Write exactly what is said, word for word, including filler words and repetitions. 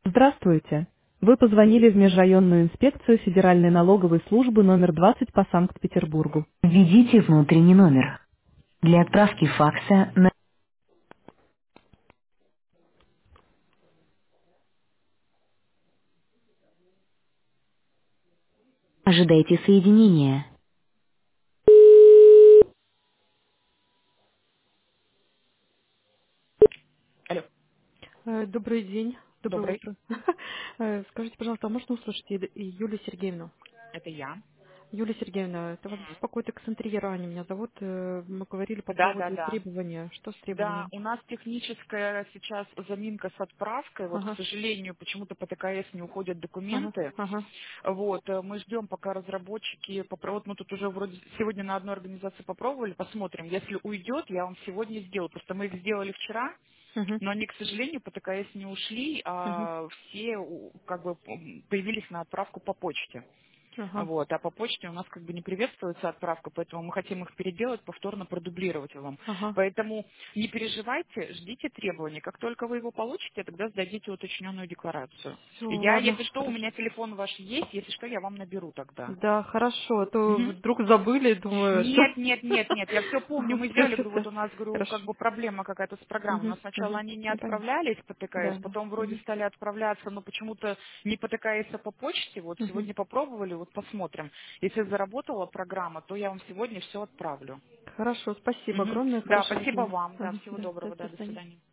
Здравствуйте. Вы позвонили в Межрайонную инспекцию Федеральной налоговой службы номер двадцать по Санкт-Петербургу. Введите внутренний номер. Для отправки факса на... Ожидайте соединения. Алло, Э, Добрый день, доброе добрый, утро. Э, Скажите, пожалуйста, а можно услышать Ю- Юлию Сергеевну? это я. Юлия Сергеевна, это вас Мгм. беспокоит Эксцентрия Ани, меня зовут. Э, Мы говорили по Да, да, поводу да. требования. Что с Да, требованием? у нас техническая сейчас заминка с отправкой. Вот, к Ага, сожалению, почему-то по Т К С не уходят ага, документы. ага, Вот, э, мы ждем, пока разработчики, попро- вот мы тут уже вроде сегодня на одной организации попробовали, посмотрим. Если уйдет, я вам сегодня сделаю. Просто мы их сделали вчера, угу, но они, к сожалению, по Т К С не ушли, угу, а все у- как бы м, появились на отправку по почте. ага, Вот, а по почте у нас как бы не приветствуется отправка, поэтому мы хотим их переделать, повторно продублировать вам. ага. Поэтому не переживайте, ждите требования. Как только вы его получите, тогда сдадите уточненную декларацию. Все, Я, ладно, если что, у хорошо. меня телефон ваш есть, если что, я вам наберу тогда. Да, хорошо, а то Мгм. вдруг забыли, думаю, что... Нет, нет, нет, нет, я все помню, мы Все, сделали, все, говорю, вот все. у нас, говорю, как Хорошо. бы проблема какая-то с программой. Угу, Но сначала угу. они не Я поняла. отправлялись по Т К С, Да, да. потом вроде Угу, стали отправляться, но почему-то не по Т К С, а по почте. Вот угу. сегодня попробовали, вот посмотрим. Если заработала программа, то я вам сегодня все отправлю. Хорошо, спасибо Мгм. огромное, Да, хорошего спасибо дня. вам, да, Ага, всего да, до доброго, да, до свидания. свидания.